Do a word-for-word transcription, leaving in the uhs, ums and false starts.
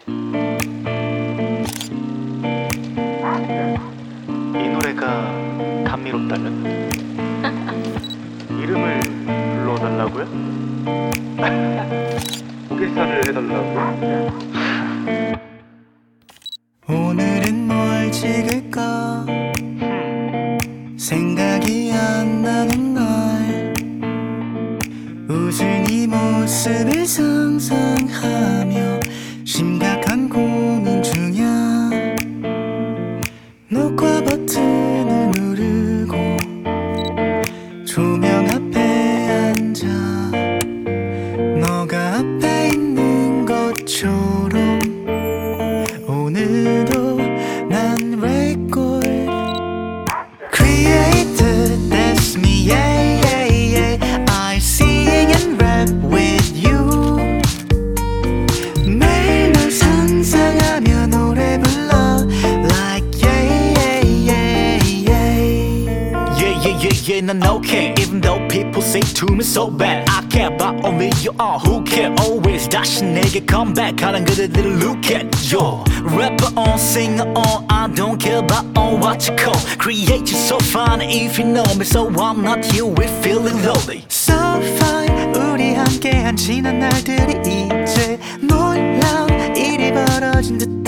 이 노래가 감미롭다면 이름을 불러달라고요? 고개살을 해달라고요? 오늘은 뭘 찍을까 생각이 안 나는 날 웃은 이 모습을 상상하며 심각한 고민 중이야. 녹화 버튼을 누르고 조명 앞에 앉아 너가 앞에 있는 것처럼 오늘도 난 record created. That's me, yeah, yeah, yeah. I sing and rap with you. 매일 널 상상하며 노래 불러 like yeah, yeah, yeah, yeah. Yeah, yeah, yeah, yeah, 난 okay. Even though people say to me so bad, I care about only you are. Who care? Always 다시 내게 come back 하는 그대들을 look at you. Rapper on, singer on, I don't care about on what you call. Create you so fine if you know me, so I'm not here with feeling lonely. So fine. 우리 함께한 지난 날들이 이제 놀라운 일이 벌어진 듯